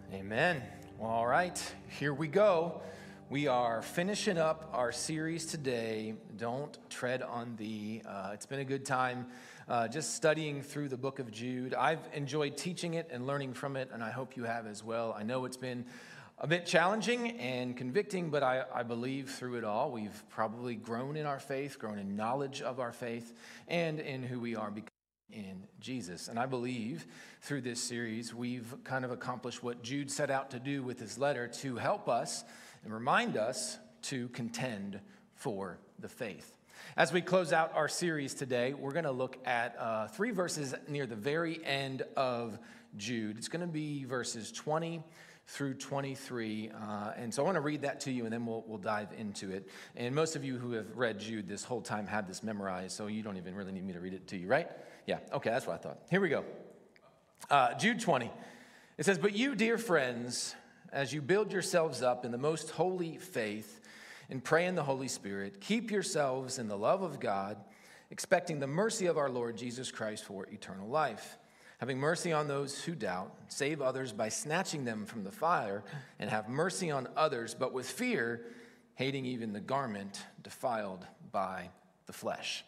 Amen. Well, all right, here we go. We are finishing up our series today, Don't Tread on Thee. It's been a good time just studying through the book of Jude. I've enjoyed teaching it and learning from it, and I hope you have as well. I know it's been a bit challenging and convicting, but I believe through it all, we've probably grown in our faith, grown in knowledge of our faith, and in who we are becoming in Jesus. And I believe through this series, we've kind of accomplished what Jude set out to do with his letter, to help us and remind us to contend for the faith. As we close out our series today, we're going to look at 3 verses near the very end of Jude. It's going to be verses 20 through 23, and so I want to read that to you, and then we'll dive into it. And most of you who have read Jude this whole time have this memorized, so you don't even really need me to read it to you, right? Yeah, okay, that's what I thought. Here we go. Jude 20. It says, "But you, dear friends, as you build yourselves up in the most holy faith and pray in the Holy Spirit, keep yourselves in the love of God, expecting the mercy of our Lord Jesus Christ for eternal life. Having mercy on those who doubt, save others by snatching them from the fire, and have mercy on others, but with fear, hating even the garment defiled by the flesh."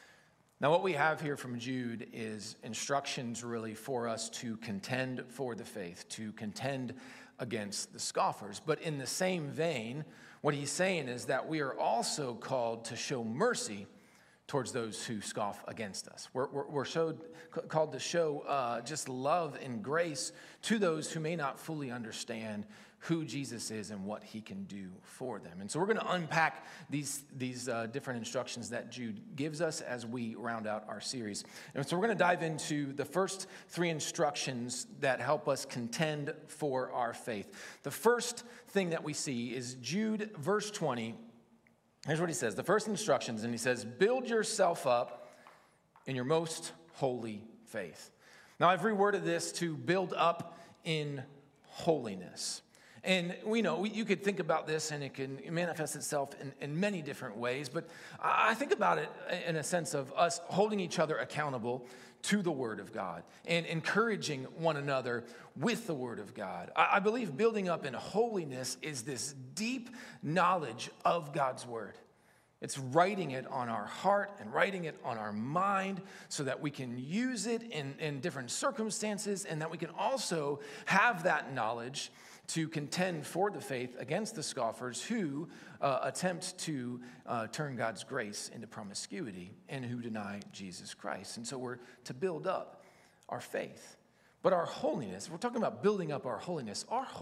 Now, what we have here from Jude is instructions really for us to contend for the faith, to contend against the scoffers. But in the same vein, what he's saying is that we are also called to show mercy towards those who scoff against us. We're called to show just love and grace to those who may not fully understand who Jesus is and what he can do for them. And so we're going to unpack these different instructions that Jude gives us as we round out our series. And so we're going to dive into the first 3 instructions that help us contend for our faith. The first thing that we see is Jude verse 20. Here's what he says. The first instructions, and he says, "Build yourself up in your most holy faith." Now, I've reworded this to build up in holiness. And we know you could think about this and it can manifest itself in many different ways, but I think about it in a sense of us holding each other accountable to the Word of God and encouraging one another with the Word of God. I believe building up in holiness is this deep knowledge of God's Word. It's writing it on our heart and writing it on our mind so that we can use it in different circumstances, and that we can also have that knowledge to contend for the faith against the scoffers who attempt to turn God's grace into promiscuity and who deny Jesus Christ. And so we're to build up our faith. But our holiness, we're talking about building up our holiness,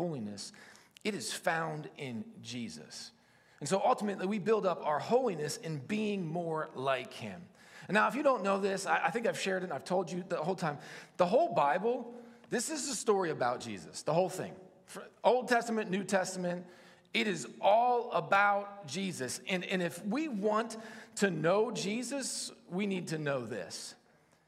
it is found in Jesus. And so ultimately we build up our holiness in being more like him. And now if you don't know this, I think I've shared it and I've told you the whole time. The whole Bible, this is a story about Jesus, the whole thing. Old Testament, New Testament, it is all about Jesus. And if we want to know Jesus, we need to know this.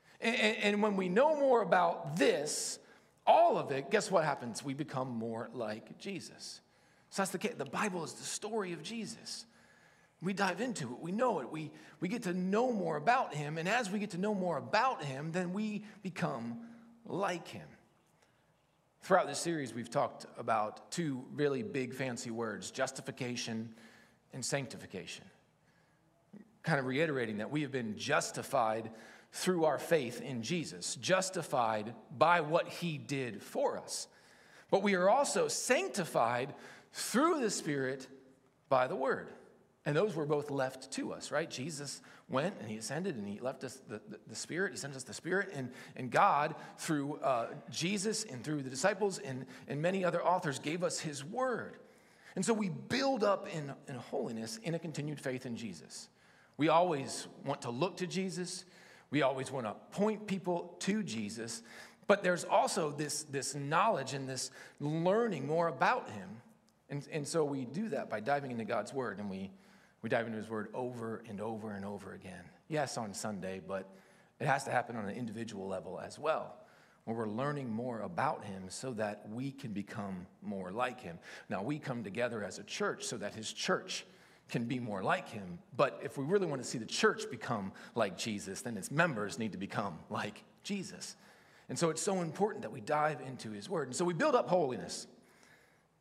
And when we know more about this, all of it, guess what happens? We become more like Jesus. So that's the case. The Bible is the story of Jesus. We dive into it. We know it. We get to know more about him. And as we get to know more about him, then we become like him. Throughout this series, we've talked about 2 really big fancy words, justification and sanctification. Kind of reiterating that we have been justified through our faith in Jesus, justified by what he did for us. But we are also sanctified through the Spirit by the Word. And those were both left to us, right? Jesus went and he ascended and he left us the Spirit. He sent us the Spirit. And God, through Jesus and through the disciples and many other authors, gave us his Word. And so we build up in holiness in a continued faith in Jesus. We always want to look to Jesus. We always want to point people to Jesus. But there's also this knowledge and this learning more about him. And so we do that by diving into God's Word, and we dive into his Word over and over and over again. Yes, on Sunday, but it has to happen on an individual level as well, where we're learning more about him so that we can become more like him. Now, we come together as a church so that his church can be more like him, but if we really want to see the church become like Jesus, then its members need to become like Jesus. And so it's so important that we dive into his Word. And so we build up holiness.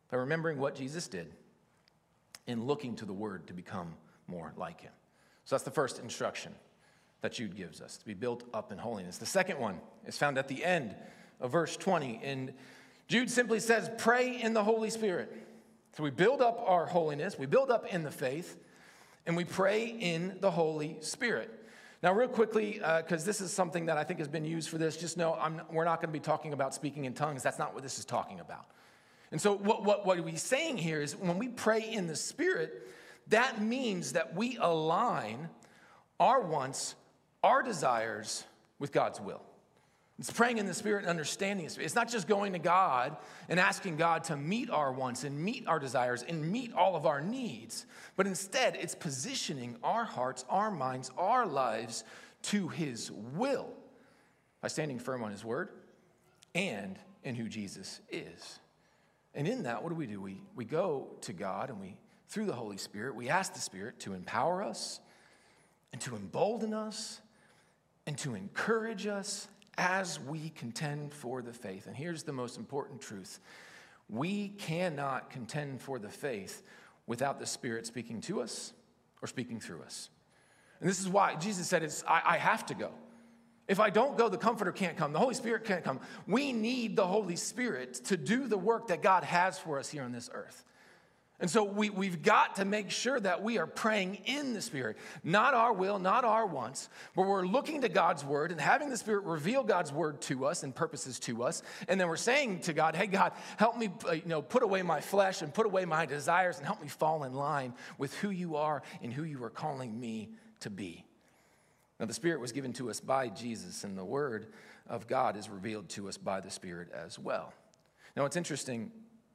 by remembering what Jesus did and looking to the Word to become more like him. So that's the first instruction that Jude gives us, to be built up in holiness. The second one is found at the end of verse 20. And Jude simply says, pray in the Holy Spirit. So we build up our holiness, we build up in the faith, and we pray in the Holy Spirit. Now, real quickly, because this is something that I think has been used for this, just know we're not going to be talking about speaking in tongues. That's not what this is talking about. And so what we're saying here is when we pray in the Spirit, that means that we align our wants, our desires with God's will. It's praying in the Spirit and understanding the Spirit. It's not just going to God and asking God to meet our wants and meet our desires and meet all of our needs, but instead it's positioning our hearts, our minds, our lives to His will by standing firm on His word and in who Jesus is. And in that, what do? We go to God and through the Holy Spirit, we ask the Spirit to empower us and to embolden us and to encourage us as we contend for the faith. And here's the most important truth. We cannot contend for the faith without the Spirit speaking to us or speaking through us. And this is why Jesus said, I have to go. If I don't go, the Comforter can't come. The Holy Spirit can't come. We need the Holy Spirit to do the work that God has for us here on this earth. And so we've got to make sure that we are praying in the Spirit, not our will, not our wants, but we're looking to God's word and having the Spirit reveal God's word to us and purposes to us. And then we're saying to God, hey, God, help me put away my flesh and put away my desires and help me fall in line with who you are and who you are calling me to be. Now, the Spirit was given to us by Jesus, and the word of God is revealed to us by the Spirit as well. Now, what's interesting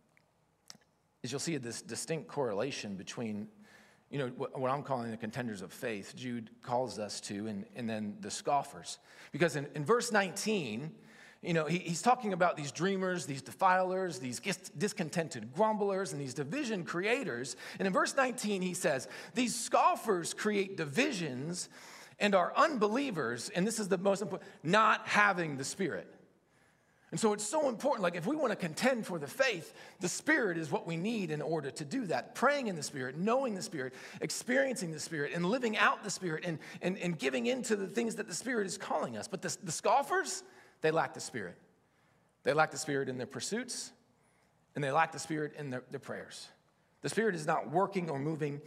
is you'll see this distinct correlation between, what I'm calling the contenders of faith, Jude calls us to, and then the scoffers. Because in verse 19, he's talking about these dreamers, these defilers, these discontented grumblers, and these division creators. And in verse 19, he says, these scoffers create divisions and are unbelievers, and this is the most important, not having the Spirit. And so it's so important, like if we want to contend for the faith, the Spirit is what we need in order to do that. Praying in the Spirit, knowing the Spirit, experiencing the Spirit, and living out the Spirit, and giving into the things that the Spirit is calling us. But the scoffers, they lack the Spirit. They lack the Spirit in their pursuits, and they lack the Spirit in their prayers. The Spirit is not working or moving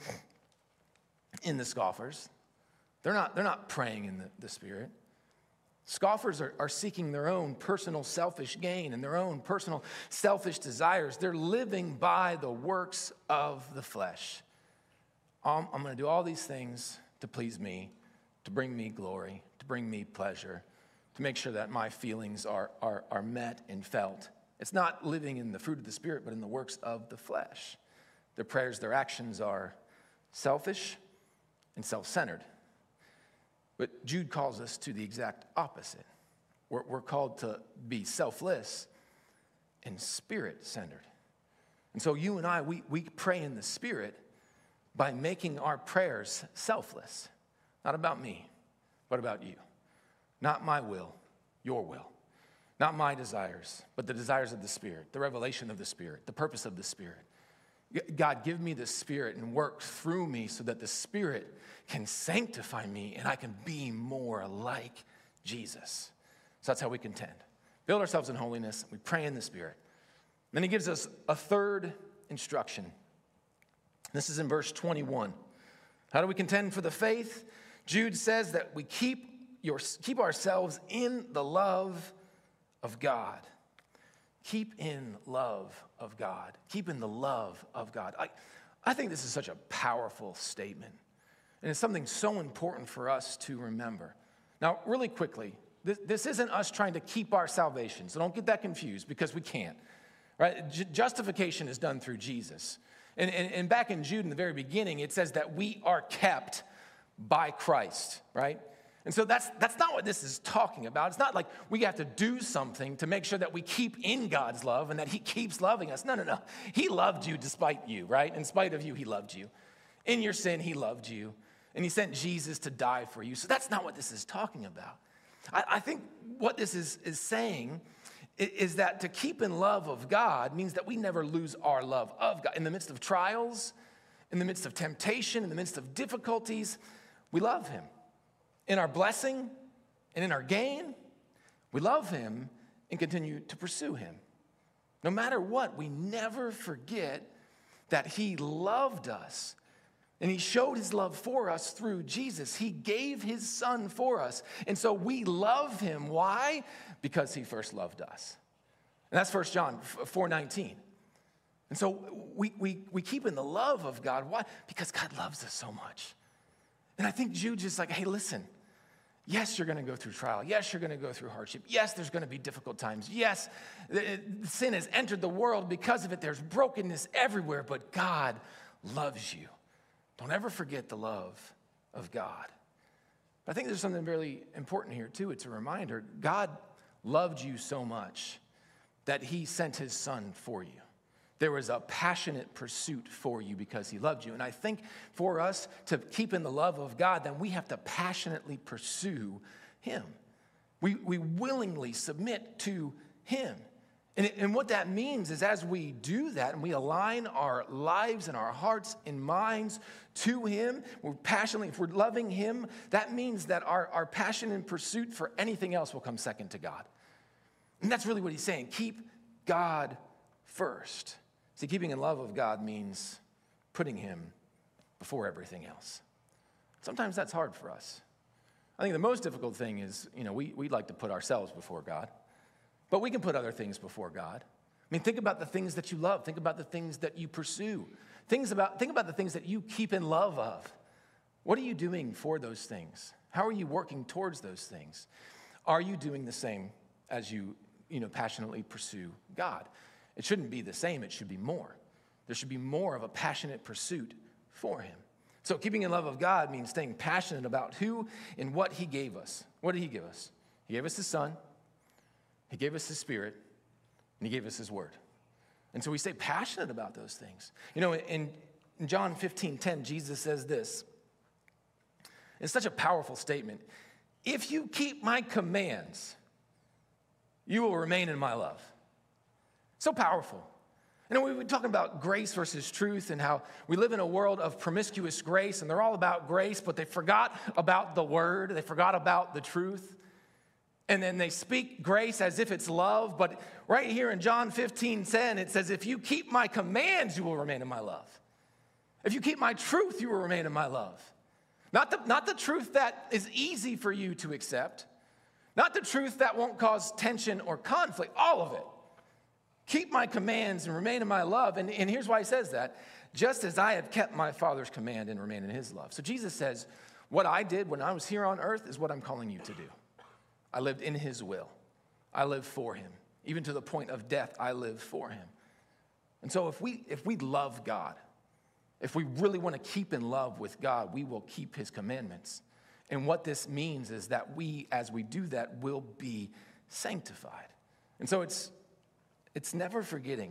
in the scoffers. They're not praying in the Spirit. Scoffers are seeking their own personal selfish gain and their own personal selfish desires. They're living by the works of the flesh. I'm going to do all these things to please me, to bring me glory, to bring me pleasure, to make sure that my feelings are met and felt. It's not living in the fruit of the Spirit, but in the works of the flesh. Their prayers, their actions are selfish and self-centered. But Jude calls us to the exact opposite. We're called to be selfless and Spirit-centered. And so you and I, we pray in the Spirit by making our prayers selfless. Not about me, but about you. Not my will, your will. Not my desires, but the desires of the Spirit, the revelation of the Spirit, the purpose of the Spirit. God, give me the Spirit and work through me so that the Spirit can sanctify me and I can be more like Jesus. So that's how we contend. Build ourselves in holiness. We pray in the Spirit. Then he gives us a third instruction. This is in verse 21. How do we contend for the faith? Jude says that we keep ourselves in the love of God. Keep in love of God. Keep in the love of God. I think this is such a powerful statement. And it's something so important for us to remember. Now, really quickly, this isn't us trying to keep our salvation. So don't get that confused because we can't. Right? Justification is done through Jesus. And back in Jude in the very beginning, it says that we are kept by Christ, right? And so that's not what this is talking about. It's not like we have to do something to make sure that we keep in God's love and that he keeps loving us. No. He loved you despite you, right? In spite of you, he loved you. In your sin, he loved you. And he sent Jesus to die for you. So that's not what this is talking about. I think what this is saying is that to keep in love of God means that we never lose our love of God. In the midst of trials, in the midst of temptation, in the midst of difficulties, we love him. In our blessing and in our gain, we love him and continue to pursue him. No matter what, we never forget that he loved us. And he showed his love for us through Jesus. He gave his son for us. And so we love him. Why? Because he first loved us. And that's 1 John 4:19. And so we keep in the love of God. Why? Because God loves us so much. And I think Jude just like, hey, listen. Yes, you're going to go through trial. Yes, you're going to go through hardship. Yes, there's going to be difficult times. Yes, sin has entered the world. Because of it, there's brokenness everywhere. But God loves you. Don't ever forget the love of God. But I think there's something really important here, too. It's a reminder. God loved you so much that he sent his son for you. There was a passionate pursuit for you because he loved you. And I think for us to keep in the love of God, then we have to passionately pursue him. We willingly submit to him. And what that means is as we do that and we align our lives and our hearts and minds to him, we're passionately, if we're loving him, that means that our passion and pursuit for anything else will come second to God. And that's really what he's saying. Keep God first. See, keeping in love of God means putting him before everything else. Sometimes that's hard for us. I think the most difficult thing is, we'd like to put ourselves before God, but we can put other things before God. I mean, think about the things that you love. Think about the things that you pursue. Think about the things that you keep in love of. What are you doing for those things? How are you working towards those things? Are you doing the same as you passionately pursue God? It shouldn't be the same, it should be more. There should be more of a passionate pursuit for him. So keeping in love of God means staying passionate about who and what he gave us. What did he give us? He gave us his son, he gave us his spirit, and he gave us his word. And so we stay passionate about those things. In John 15:10, Jesus says this. It's such a powerful statement. If you keep my commands, you will remain in my love. So powerful. We've been talking about grace versus truth and how we live in a world of promiscuous grace, and they're all about grace, but they forgot about the word. They forgot about the truth. And then they speak grace as if it's love. But right here in John 15:10, it says, if you keep my commands, you will remain in my love. If you keep my truth, you will remain in my love. Not the truth that is easy for you to accept. Not the truth that won't cause tension or conflict. All of it. Keep my commands and remain in my love. And here's why he says that. Just as I have kept my Father's command and remain in his love. So Jesus says, what I did when I was here on earth is what I'm calling you to do. I lived in his will. I lived for him. Even to the point of death, I lived for him. And so if we love God, if we really want to keep in love with God, we will keep his commandments. And what this means is that we, as we do that, will be sanctified. And so it's never forgetting,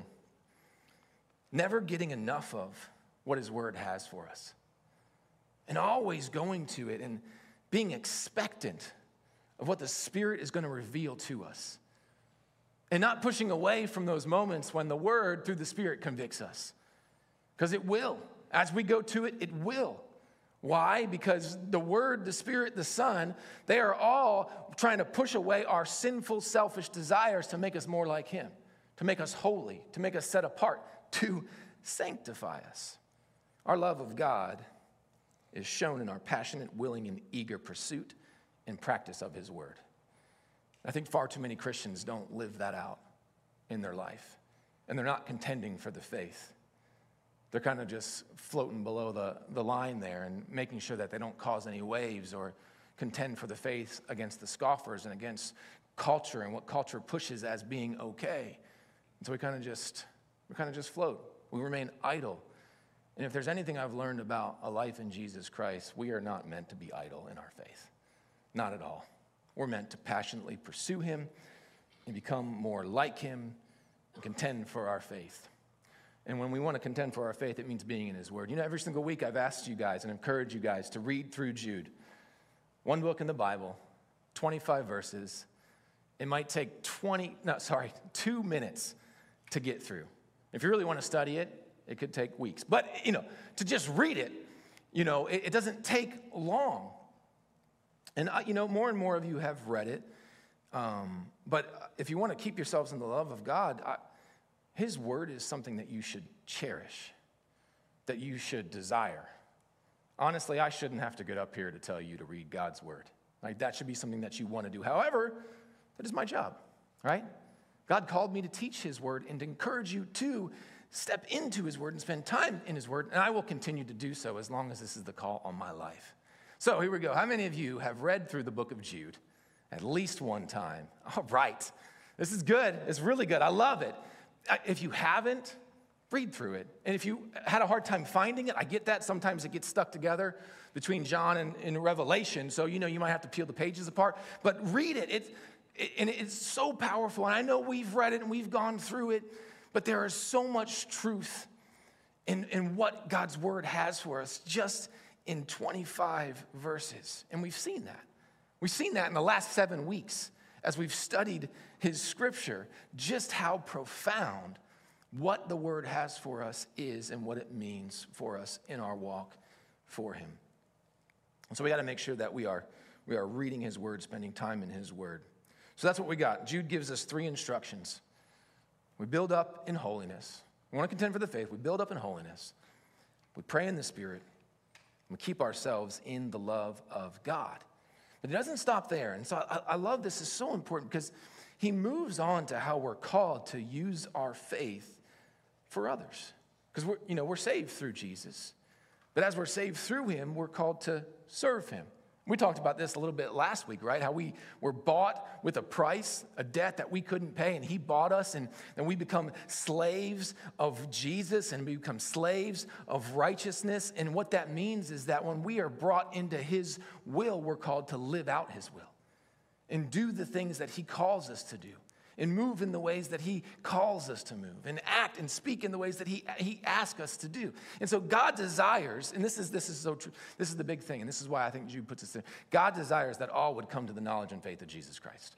never getting enough of what his word has for us. And always going to it and being expectant of what the Spirit is going to reveal to us. And not pushing away from those moments when the word through the Spirit convicts us. Because it will. As we go to it, it will. Why? Because the Word, the Spirit, the Son, they are all trying to push away our sinful, selfish desires to make us more like him. To make us holy, to make us set apart, to sanctify us. Our love of God is shown in our passionate, willing, and eager pursuit and practice of his word. I think far too many Christians don't live that out in their life, and they're not contending for the faith. They're kind of just floating below the line there and making sure that they don't cause any waves or contend for the faith against the scoffers and against culture and what culture pushes as being okay. So we kind of just float. We remain idle. And if there's anything I've learned about a life in Jesus Christ, we are not meant to be idle in our faith. Not at all. We're meant to passionately pursue him and become more like him and contend for our faith. And when we want to contend for our faith, it means being in his word. Every single week I've asked you guys and encouraged you guys to read through Jude. One book in the Bible, 25 verses. it might take 2 minutes to get through. If you really want to study it, it could take weeks. But, to just read it, it doesn't take long. And, more and more of you have read it. But if you want to keep yourselves in the love of God, his word is something that you should cherish, that you should desire. Honestly, I shouldn't have to get up here to tell you to read God's word. Like, that should be something that you want to do. However, that is my job, right? God called me to teach his word and to encourage you to step into his word and spend time in his word, and I will continue to do so as long as this is the call on my life. So here we go. How many of you have read through the book of Jude at least one time? All right. This is good. It's really good. I love it. If you haven't, read through it. And if you had a hard time finding it, I get that. Sometimes it gets stuck together between John and Revelation. So, you might have to peel the pages apart. But read it. It's so powerful. And I know we've read it and we've gone through it. But there is so much truth in what God's word has for us just in 25 verses. And we've seen that. We've seen that in the last 7 weeks as we've studied his scripture, just how profound what the word has for us is and what it means for us in our walk for him. And so we got to make sure that we are reading his word, spending time in his word. So that's what we got. Jude gives us 3 instructions. We build up in holiness. We want to contend for the faith. We build up in holiness. We pray in the Spirit. We keep ourselves in the love of God. But it doesn't stop there. And so I love this. It's so important because he moves on to how we're called to use our faith for others. Because we're saved through Jesus. But as we're saved through him, we're called to serve him. We talked about this a little bit last week, right? How we were bought with a price, a debt that we couldn't pay, and he bought us, and then we become slaves of Jesus, and we become slaves of righteousness. And what that means is that when we are brought into his will, we're called to live out his will and do the things that he calls us to do, and move in the ways that he calls us to move, and act and speak in the ways that he asks us to do. And so God desires, and this is so true, this is the big thing, and this is why I think Jude puts us there. God desires that all would come to the knowledge and faith of Jesus Christ.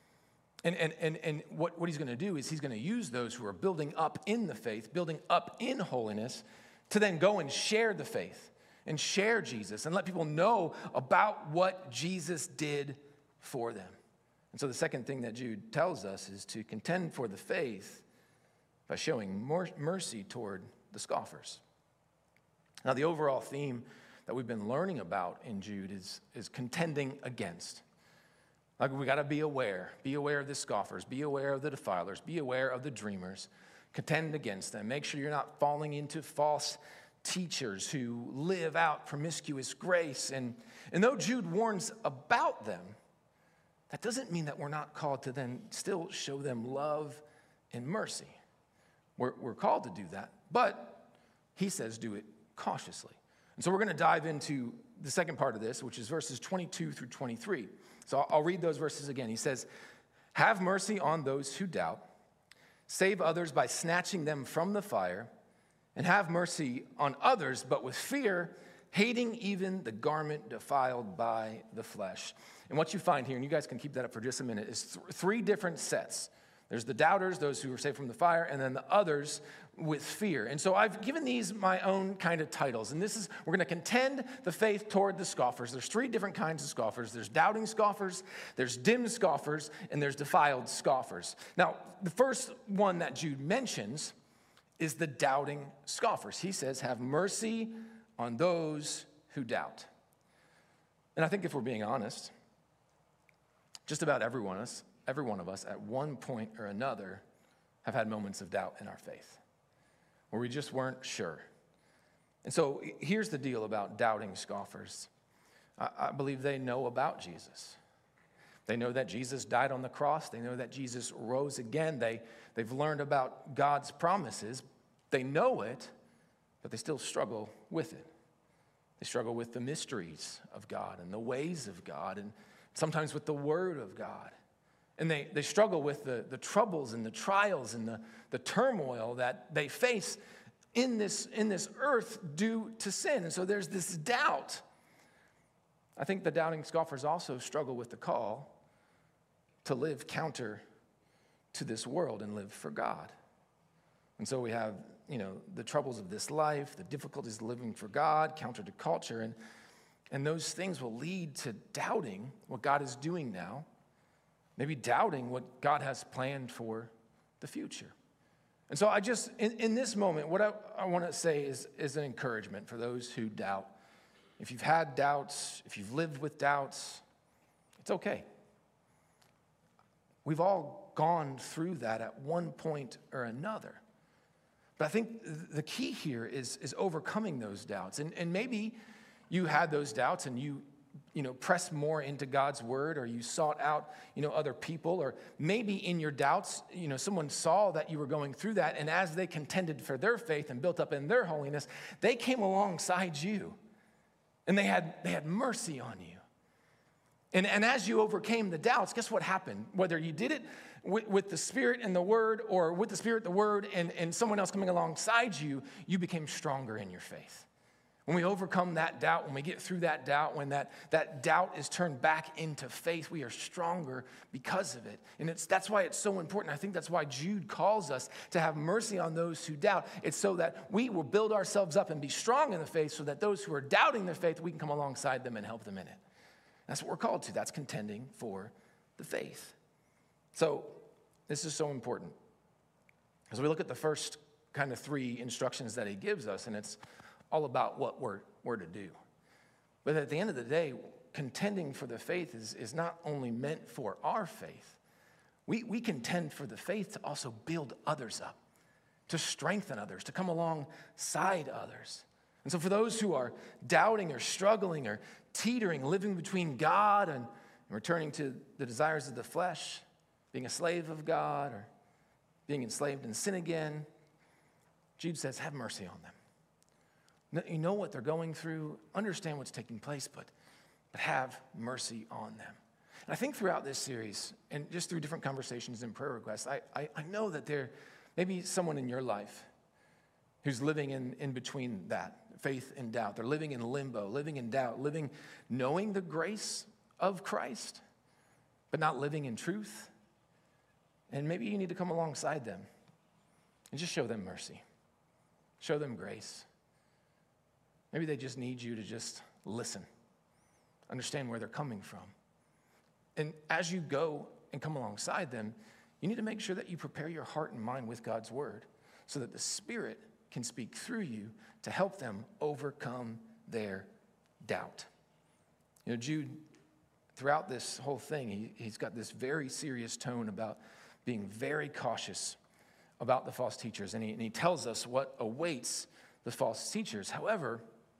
And what he's going to do is he's going to use those who are building up in the faith, building up in holiness, to then go and share the faith and share Jesus and let people know about what Jesus did for them. And so the second thing that Jude tells us is to contend for the faith by showing mercy toward the scoffers. Now, the overall theme that we've been learning about in Jude is contending against. Like, we got to be aware of the scoffers, be aware of the defilers, be aware of the dreamers, contend against them. Make sure you're not falling into false teachers who live out promiscuous grace. And though Jude warns about them, that doesn't mean that we're not called to then still show them love and mercy. We're called to do that, but he says do it cautiously. And so we're going to dive into the second part of this, which is verses 22 through 23. So I'll read those verses again. He says, "Have mercy on those who doubt, save others by snatching them from the fire, and have mercy on others, but with fear, hating even the garment defiled by the flesh." And what you find here, and you guys can keep that up for just a minute, is 3 different sets. There's the doubters, those who are saved from the fire, and then the others with fear. And so I've given these my own kind of titles. And this is, we're going to contend the faith toward the scoffers. There's 3 different kinds of scoffers. There's doubting scoffers, there's dim scoffers, and there's defiled scoffers. Now, the first one that Jude mentions is the doubting scoffers. He says, have mercy on those who doubt. And I think if we're being honest, just about every one of us at one point or another have had moments of doubt in our faith where we just weren't sure. And so here's the deal about doubting scoffers. I believe they know about Jesus. They know that Jesus died on the cross. They know that Jesus rose again. They've learned about God's promises. They know it, but they still struggle with it. They struggle with the mysteries of God and the ways of God, and sometimes with the word of God. And they struggle with the troubles and the trials and the turmoil that they face in this earth due to sin. And so there's this doubt. I think the doubting scoffers also struggle with the call to live counter to this world and live for God. And so we have, the troubles of this life, the difficulties of living for God, counter to culture, and those things will lead to doubting what God is doing now, maybe doubting what God has planned for the future. And so in this moment, what I want to say is an encouragement for those who doubt. If you've had doubts, if you've lived with doubts, it's okay. We've all gone through that at one point or another. But I think the key here is overcoming those doubts. And maybe you had those doubts and you pressed more into God's word, or you sought out, other people, or maybe in your doubts, someone saw that you were going through that, and as they contended for their faith and built up in their holiness, they came alongside you, and they had mercy on you. And as you overcame the doubts, guess what happened? Whether you did it with the Spirit and the Word, or with the Spirit, the Word, and someone else coming alongside you, you became stronger in your faith. When we overcome that doubt, when we get through that doubt, when that doubt is turned back into faith, we are stronger because of it. And that's why it's so important. I think that's why Jude calls us to have mercy on those who doubt. It's so that we will build ourselves up and be strong in the faith, so that those who are doubting their faith, we can come alongside them and help them in it. That's what we're called to. That's contending for the faith. So this is so important. As we look at the first kind of 3 instructions that he gives us, and it's all about what we're to do. But at the end of the day, contending for the faith is not only meant for our faith. We contend for the faith to also build others up, to strengthen others, to come alongside others. And so for those who are doubting or struggling or teetering, living between God and returning to the desires of the flesh, being a slave of God or being enslaved in sin again, Jude says, have mercy on them. You know what they're going through, understand what's taking place, but have mercy on them. And I think throughout this series, and just through different conversations and prayer requests, I know that there may be someone in your life who's living in between that, faith and doubt. They're living in limbo, living in doubt, knowing the grace of Christ, but not living in truth. And maybe you need to come alongside them and just show them mercy, show them grace. Maybe they just need you to just listen, understand where they're coming from. And as you go and come alongside them, you need to make sure that you prepare your heart and mind with God's word, so that the Spirit can speak through you to help them overcome their doubt. Jude, throughout this whole thing, he's got this very serious tone about being very cautious about the false teachers. And he tells us what awaits the false teachers. However,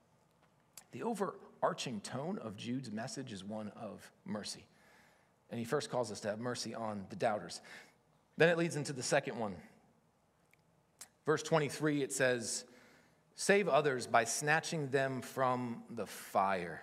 the overarching tone of Jude's message is one of mercy. And he first calls us to have mercy on the doubters. Then it leads into the second one. Verse 23, it says, save others by snatching them from the fire.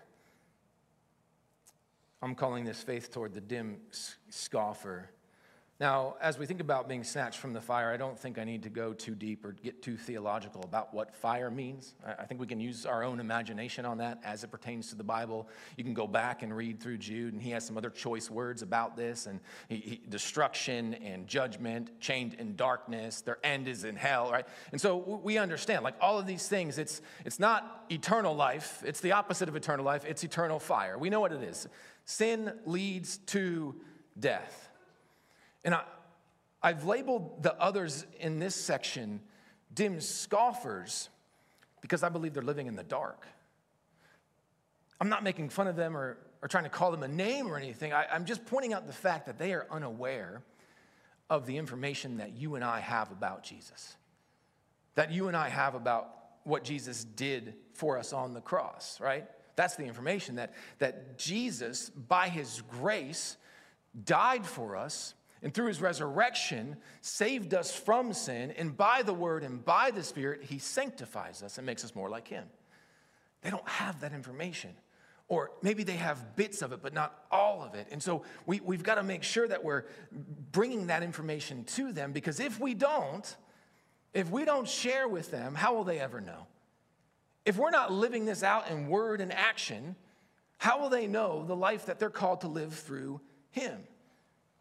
I'm calling this faith toward the dim scoffer. Now, as we think about being snatched from the fire, I don't think I need to go too deep or get too theological about what fire means. I think we can use our own imagination on that as it pertains to the Bible. You can go back and read through Jude, and he has some other choice words about this, and destruction and judgment, chained in darkness, their end is in hell, right? And so we understand, like all of these things, it's not eternal life. It's the opposite of eternal life. It's eternal fire. We know what it is. Sin leads to death. And I've labeled the others in this section dim scoffers because I believe they're living in the dark. I'm not making fun of them or trying to call them a name or anything. I'm just pointing out the fact that they are unaware of the information that you and I have about Jesus, that you and I have about what Jesus did for us on the cross, right? That's the information that Jesus, by his grace, died for us, and through his resurrection, saved us from sin, and by the word and by the Spirit, he sanctifies us and makes us more like him. They don't have that information. Or maybe they have bits of it, but not all of it. And so we've got to make sure that we're bringing that information to them, because if we don't share with them, how will they ever know? If we're not living this out in word and action, how will they know the life that they're called to live through him?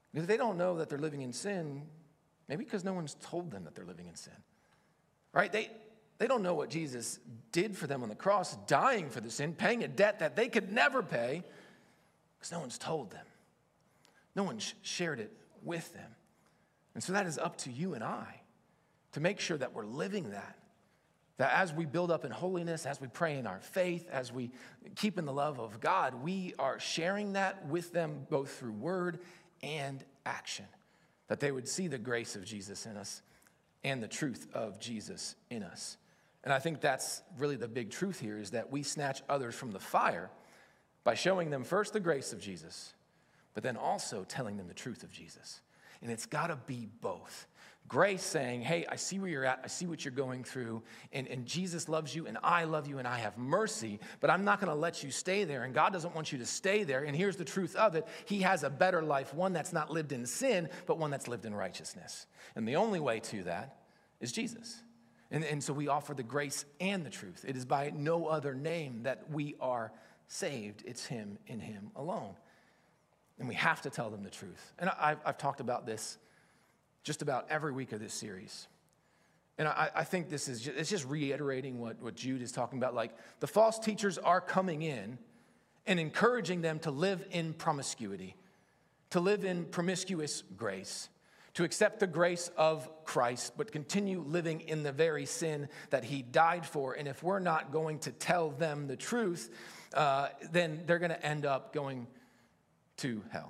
Because if they don't know that they're living in sin, maybe because no one's told them that they're living in sin, right? They don't know what Jesus did for them on the cross, dying for the sin, paying a debt that they could never pay, because no one's told them. No one shared it with them. And so that is up to you and I to make sure that we're living that as we build up in holiness, as we pray in our faith, as we keep in the love of God, we are sharing that with them both through word and action, that they would see the grace of Jesus in us and the truth of Jesus in us. And I think that's really the big truth here, is that we snatch others from the fire by showing them first the grace of Jesus, but then also telling them the truth of Jesus. And it's got to be both. Grace saying, hey, I see where you're at, I see what you're going through, and Jesus loves you, and I love you, and I have mercy, but I'm not going to let you stay there, and God doesn't want you to stay there, and here's the truth of it. He has a better life, one that's not lived in sin, but one that's lived in righteousness. And the only way to that is Jesus. And so we offer the grace and the truth. It is by no other name that we are saved. It's him in him alone. And we have to tell them the truth. And I've talked about this just about every week of this series. And I think this is it's just reiterating what Jude is talking about. Like, the false teachers are coming in and encouraging them to live in promiscuity, to live in promiscuous grace, to accept the grace of Christ, but continue living in the very sin that he died for. And if we're not going to tell them the truth, then they're going to end up going to hell.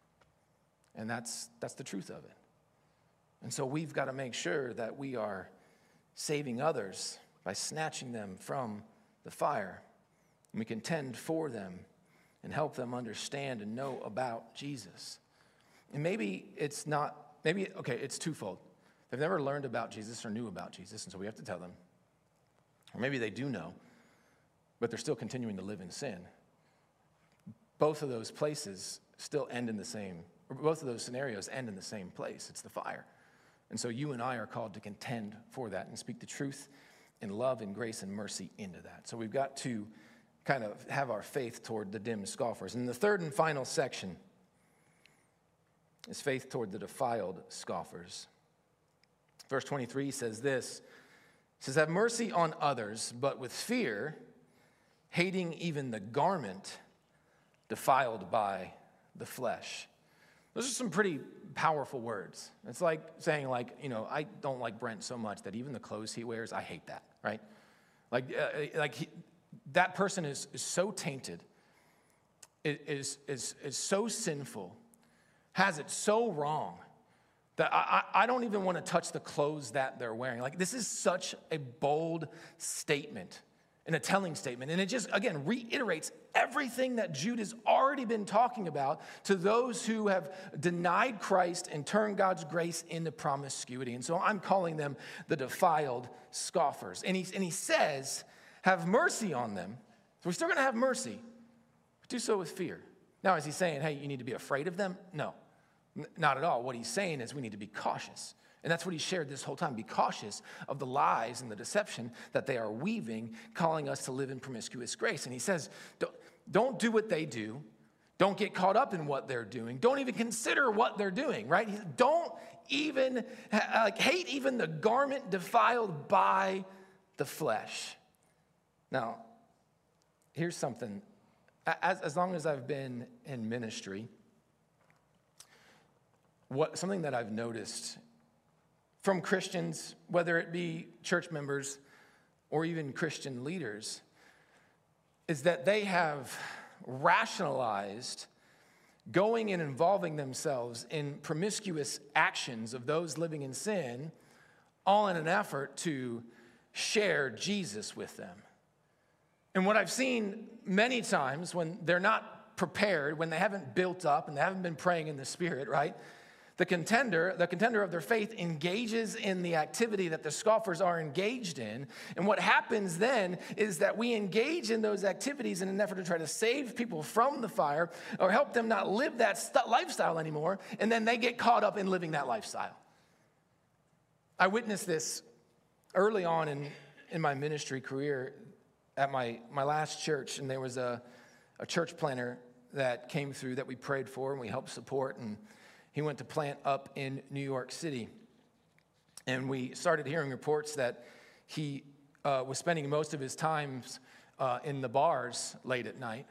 And that's the truth of it. And so we've got to make sure that we are saving others by snatching them from the fire. And we contend for them and help them understand and know about Jesus. And it's twofold. They've never learned about Jesus or knew about Jesus, and so we have to tell them. Or maybe they do know, but they're still continuing to live in sin. Both of those places still end in the same, or both of those scenarios end in the same place. It's the fire. And so you and I are called to contend for that and speak the truth in love and grace and mercy into that. So we've got to kind of have our faith toward the dim scoffers. And the third and final section is faith toward the defiled scoffers. Verse 23 says this. It says, have mercy on others, but with fear, hating even the garment defiled by the flesh. Those are some pretty powerful words. It's like saying, I don't like Brent so much that even the clothes he wears, I hate that, right? That person is so tainted, is so sinful, has it so wrong that I don't even want to touch the clothes that they're wearing. Like, this is such a bold statement and a telling statement. And it just, again, reiterates everything that Jude has already been talking about to those who have denied Christ and turned God's grace into promiscuity. And so I'm calling them the defiled scoffers. And he says, have mercy on them. So we're still going to have mercy, but do so with fear. Now, is he saying, hey, you need to be afraid of them? No, not at all. What he's saying is we need to be cautious. And that's what he shared this whole time. Be cautious of the lies and the deception that they are weaving, calling us to live in promiscuous grace. And he says, don't do what they do. Don't get caught up in what they're doing. Don't even consider what they're doing, right? Don't even, hate even the garment defiled by the flesh. Now, here's something. As long as I've been in ministry, something that I've noticed from Christians, whether it be church members or even Christian leaders, is that they have rationalized going and involving themselves in promiscuous actions of those living in sin, all in an effort to share Jesus with them. And what I've seen many times when they're not prepared, when they haven't built up and they haven't been praying in the Spirit, right? The contender of their faith engages in the activity that the scoffers are engaged in. And what happens then is that we engage in those activities in an effort to try to save people from the fire or help them not live that lifestyle anymore. And then they get caught up in living that lifestyle. I witnessed this early on in my ministry career at my last church. And there was a church planner that came through that we prayed for and we helped support. And he went to plant up in New York City. And we started hearing reports that he was spending most of his times in the bars late at night.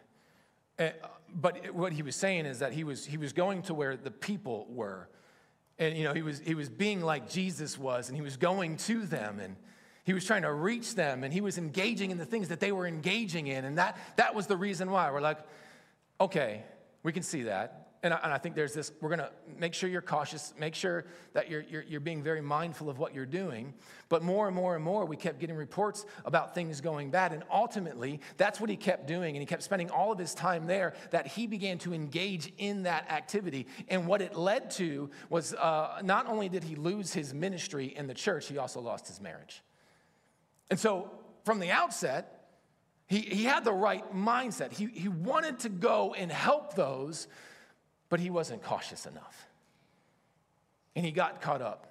But what he was saying is that he was going to where the people were. And, he was being like Jesus was, and he was going to them, and he was trying to reach them, and he was engaging in the things that they were engaging in. And that was the reason why. We're like, okay, we can see that. And I think there's this, we're going to make sure you're cautious, make sure that you're being very mindful of what you're doing. But more and more and more, we kept getting reports about things going bad. And ultimately, that's what he kept doing. And he kept spending all of his time there, that he began to engage in that activity. And what it led to was not only did he lose his ministry in the church, he also lost his marriage. And so from the outset, he had the right mindset. He wanted to go and help those, but he wasn't cautious enough. And he got caught up.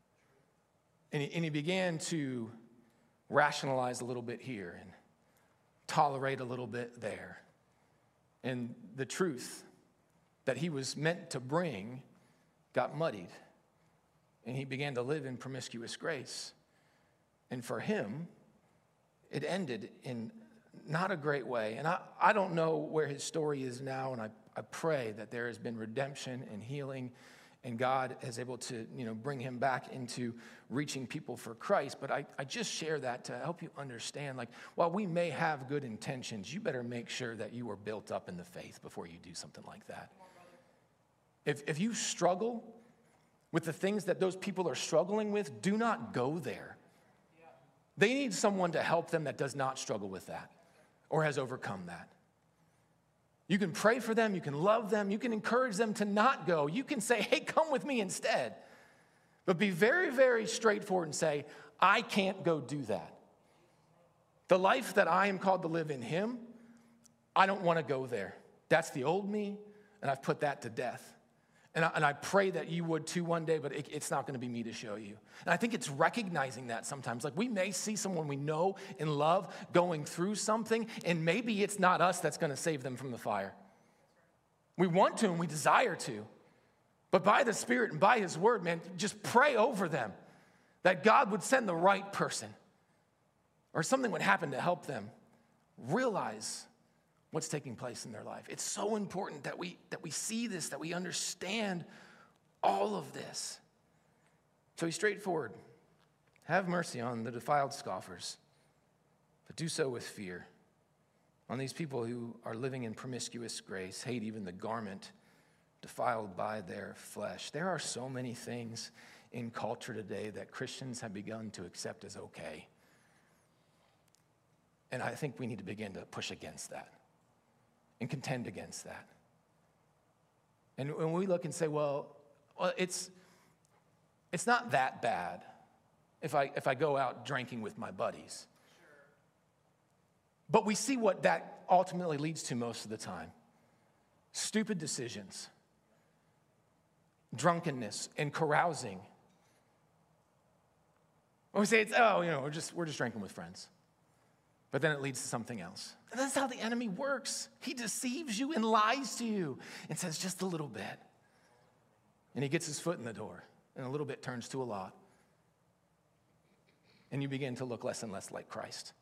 And he began to rationalize a little bit here and tolerate a little bit there. And the truth that he was meant to bring got muddied. And he began to live in promiscuous grace. And for him, it ended in not a great way. And I don't know where his story is now, and I pray that there has been redemption and healing, and God is able to, bring him back into reaching people for Christ. But I just share that to help you understand, like, while we may have good intentions, you better make sure that you are built up in the faith before you do something like that. If you struggle with the things that those people are struggling with, do not go there. They need someone to help them that does not struggle with that or has overcome that. You can pray for them, you can love them, you can encourage them to not go. You can say, hey, come with me instead. But be very, very straightforward and say, I can't go do that. The life that I am called to live in him, I don't want to go there. That's the old me, and I've put that to death. And I pray that you would too one day, but it's not going to be me to show you. And I think it's recognizing that sometimes. Like, we may see someone we know and love going through something, and maybe it's not us that's going to save them from the fire. We want to and we desire to. But by the Spirit and by his word, man, just pray over them that God would send the right person or something would happen to help them realize what's taking place in their life. It's so important that we see this, that we understand all of this. So he's straightforward. Have mercy on the defiled scoffers, but do so with fear. On these people who are living in promiscuous grace, hate even the garment defiled by their flesh. There are so many things in culture today that Christians have begun to accept as okay. And I think we need to begin to push against that and contend against that. And when we look and say, well, it's not that bad if I go out drinking with my buddies. Sure. But we see what that ultimately leads to most of the time. Stupid decisions, drunkenness, and carousing. Or we say, we're just drinking with friends. But then it leads to something else. And that's how the enemy works. He deceives you and lies to you and says just a little bit. And he gets his foot in the door, and a little bit turns to a lot. And you begin to look less and less like Christ.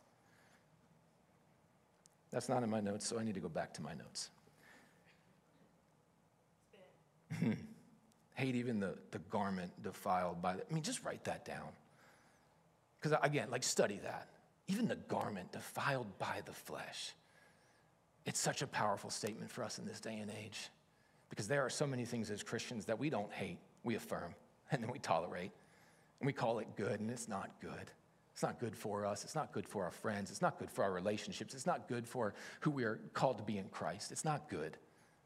That's not in my notes, so I need to go back to my notes. Hate even the garment defiled by just write that down. Because again, study that. Even the garment defiled by the flesh. It's such a powerful statement for us in this day and age. Because there are so many things as Christians that we don't hate, we affirm, and then we tolerate. And we call it good, and it's not good. It's not good for us. It's not good for our friends. It's not good for our relationships. It's not good for who we are called to be in Christ. It's not good.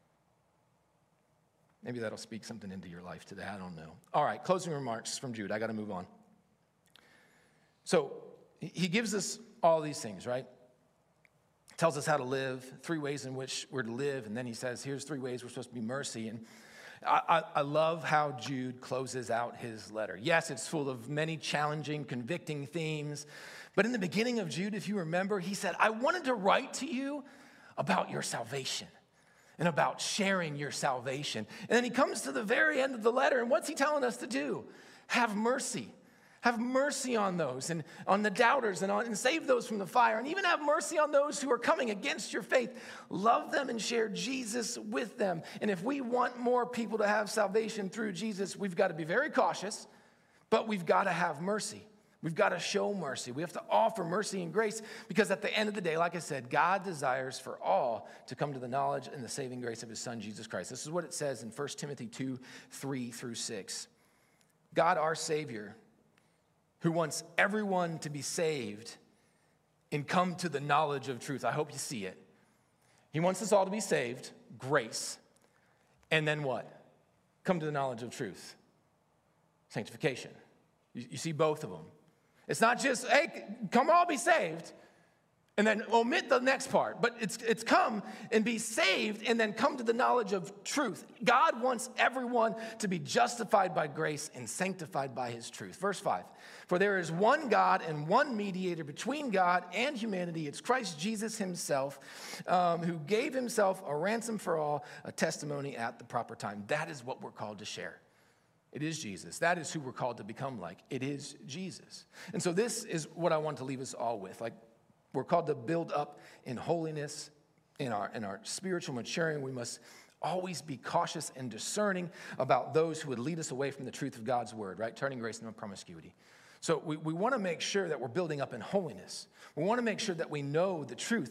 Maybe that'll speak something into your life today. I don't know. All right, closing remarks from Jude. I got to move on. So he gives us all these things, right? Tells us how to live, 3 ways in which we're to live, and then he says, here's 3 ways we're supposed to be mercy. And I love how Jude closes out his letter. Yes, it's full of many challenging, convicting themes, but in the beginning of Jude, if you remember, he said, I wanted to write to you about your salvation. and about sharing your salvation. And then he comes to the very end of the letter, and what's he telling us to do? Have mercy. Have mercy on those and on the doubters and save those from the fire, and even have mercy on those who are coming against your faith. Love them and share Jesus with them. And if we want more people to have salvation through Jesus, we've got to be very cautious, but we've got to have mercy. We've got to show mercy. We have to offer mercy and grace because at the end of the day, like I said, God desires for all to come to the knowledge and the saving grace of his Son, Jesus Christ. This is what it says in 1 Timothy 2, 3 through 6. God, our Savior, who wants everyone to be saved and come to the knowledge of truth. I hope you see it. He wants us all to be saved, grace. And then what? Come to the knowledge of truth, sanctification. You see both of them. It's not just, hey, come all be saved, and then omit the next part. But it's come and be saved and then come to the knowledge of truth. God wants everyone to be justified by grace and sanctified by his truth. Verse 5, for there is one God and one mediator between God and humanity. It's Christ Jesus himself, who gave himself a ransom for all, a testimony at the proper time. That is what we're called to share. It is Jesus. That is who we're called to become like. It is Jesus. And so this is what I want to leave us all with. Like, we're called to build up in holiness, in our spiritual maturing. We must always be cautious and discerning about those who would lead us away from the truth of God's word, right? Turning grace into promiscuity. So we want to make sure that we're building up in holiness. We want to make sure that we know the truth.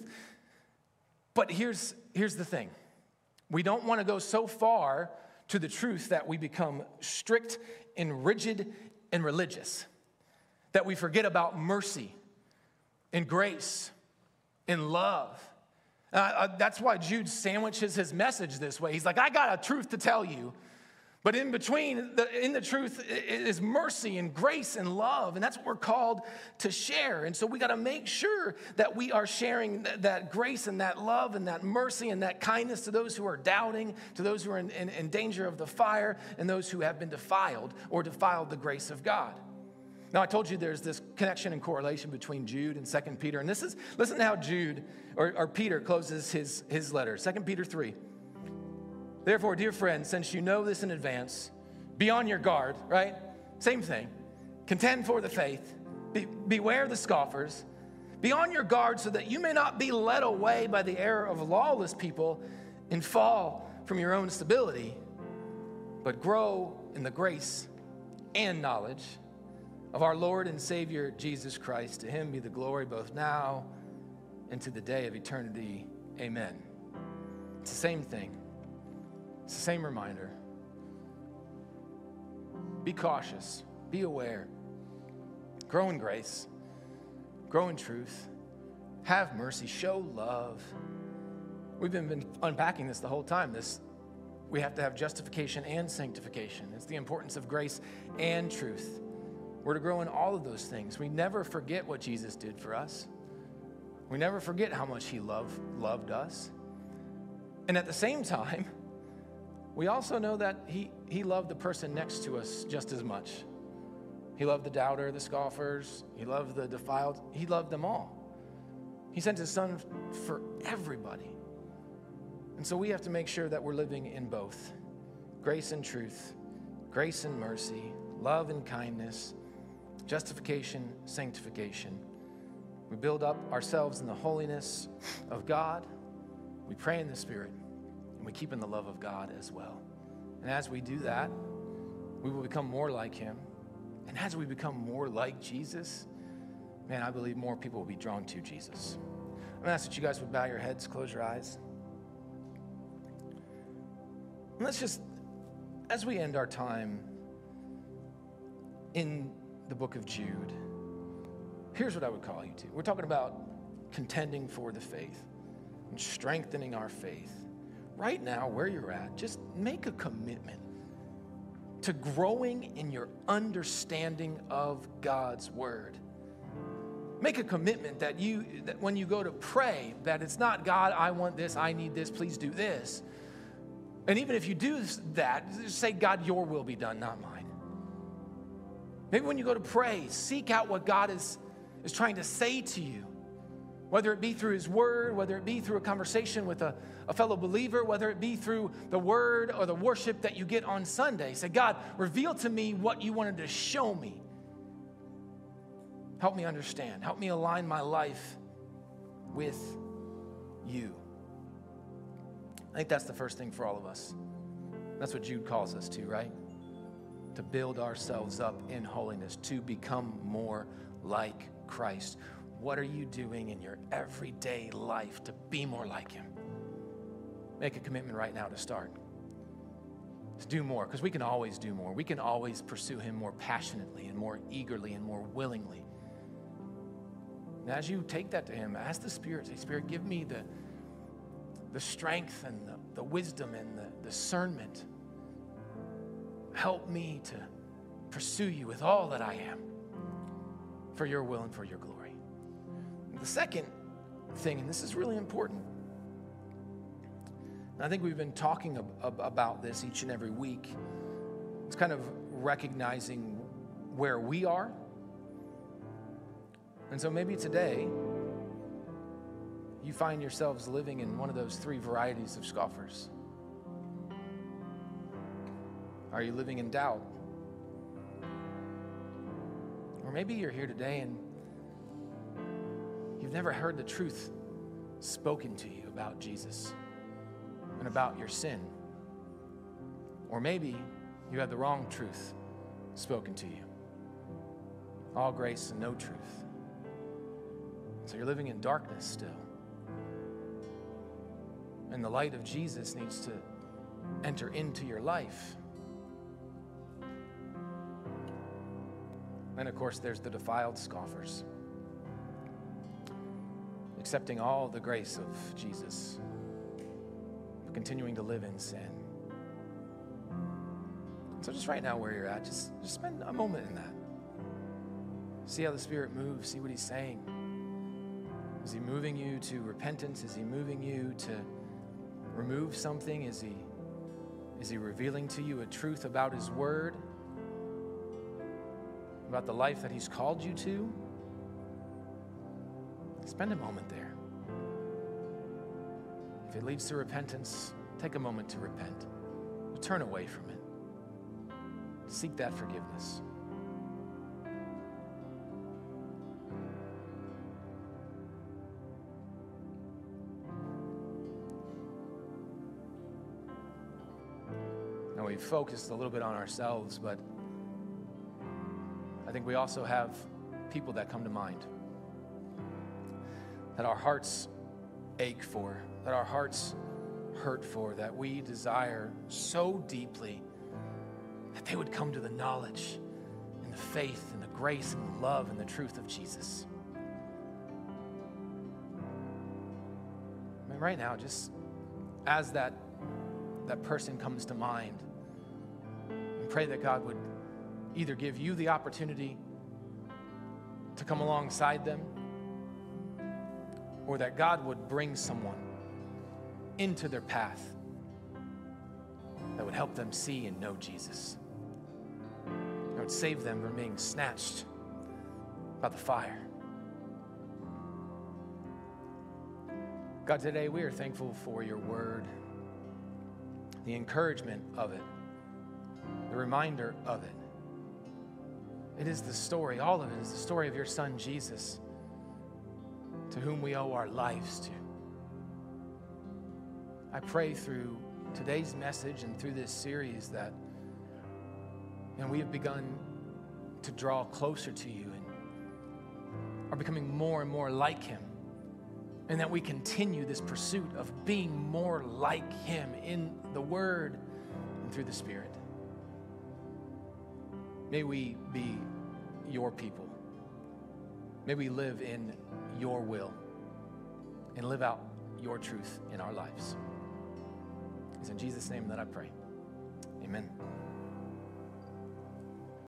But here's the thing. We don't want to go so far to the truth that we become strict and rigid and religious, that we forget about mercy and grace and love. That's why Jude sandwiches his message this way. He's like, I got a truth to tell you, but in between, in the truth is mercy and grace and love, and that's what we're called to share. And so we got to make sure that we are sharing that grace and that love and that mercy and that kindness to those who are doubting, to those who are in danger of the fire, and those who have been defiled or defiled the grace of God. Now, I told you there's this connection and correlation between Jude and 2 Peter, and listen to how Jude, or Peter, closes his letter. 2 Peter 3. Therefore, dear friends, since you know this in advance, be on your guard, right? Same thing. Contend for the faith. Beware the scoffers. Be on your guard so that you may not be led away by the error of lawless people and fall from your own stability, but grow in the grace and knowledge of our Lord and Savior, Jesus Christ. To him be the glory both now and to the day of eternity. Amen. It's the same thing. It's the same reminder. Be cautious. Be aware. Grow in grace. Grow in truth. Have mercy. Show love. We've been unpacking this the whole time. We have to have justification and sanctification. It's the importance of grace and truth. We're to grow in all of those things. We never forget what Jesus did for us. We never forget how much he loved us. And at the same time, we also know that he loved the person next to us just as much. He loved the doubter, the scoffers. He loved the defiled. He loved them all. He sent his son for everybody. And so we have to make sure that we're living in both grace and truth, grace and mercy, love and kindness, justification, sanctification. We build up ourselves in the holiness of God. We pray in the Spirit. We keep in the love of God as well. And as we do that, we will become more like him. And as we become more like Jesus, man, I believe more people will be drawn to Jesus. I'm going to ask that you guys would bow your heads, close your eyes. And let's just, as we end our time in the book of Jude, here's what I would call you to. We're talking about contending for the faith and strengthening our faith. Right now, where you're at, just make a commitment to growing in your understanding of God's word. Make a commitment that when you go to pray, that it's not, God, I want this, I need this, please do this. And even if you do that, say, God, your will be done, not mine. Maybe when you go to pray, seek out what God is trying to say to you. Whether it be through his word, whether it be through a conversation with a a fellow believer, whether it be through the word or the worship that you get on Sunday. Say, God, reveal to me what you wanted to show me. Help me understand. Help me align my life with you. I think that's the first thing for all of us. That's what Jude calls us to, right? To build ourselves up in holiness, to become more like Christ. What are you doing in your everyday life to be more like him? Make a commitment right now to start. To do more, because we can always do more. We can always pursue him more passionately and more eagerly and more willingly. And as you take that to him, ask the Spirit, say, Spirit, give me the strength and the wisdom and the discernment. Help me to pursue you with all that I am for your will and for your glory. And the second thing, and this is really important, and I think we've been talking about this each and every week, it's kind of recognizing where we are. And so maybe today, you find yourselves living in one of those three varieties of scoffers. Are you living in doubt? Or maybe you're here today and you've never heard the truth spoken to you about Jesus and about your sin. Or maybe you had the wrong truth spoken to you. All grace and no truth. So you're living in darkness still. And the light of Jesus needs to enter into your life. And of course, there's the defiled scoffers, accepting all the grace of Jesus, but continuing to live in sin. So just right now where you're at, just spend a moment in that. See how the Spirit moves, see what he's saying. Is he moving you to repentance? Is he moving you to remove something? Is he revealing to you a truth about his word? About the life that he's called you to? Spend a moment there. If it leads to repentance, take a moment to repent. Turn away from it. Seek that forgiveness. Now we've focused a little bit on ourselves, but I think we also have people that come to mind that our hearts ache for, that our hearts hurt for, that we desire so deeply that they would come to the knowledge and the faith and the grace and the love and the truth of Jesus. I mean, right now, just as that person comes to mind, and pray that God would either give you the opportunity to come alongside them, or that God would bring someone into their path that would help them see and know Jesus. That would save them from being snatched by the fire. God, today we are thankful for your word, the encouragement of it, the reminder of it. It is the story, all of it is the story of your son, Jesus, to whom we owe our lives to. I pray through today's message and through this series that we have begun to draw closer to you and are becoming more and more like him, and that we continue this pursuit of being more like him in the word and through the Spirit. May we be your people. May we live in your will and live out your truth in our lives. It's in Jesus' name that I pray. Amen.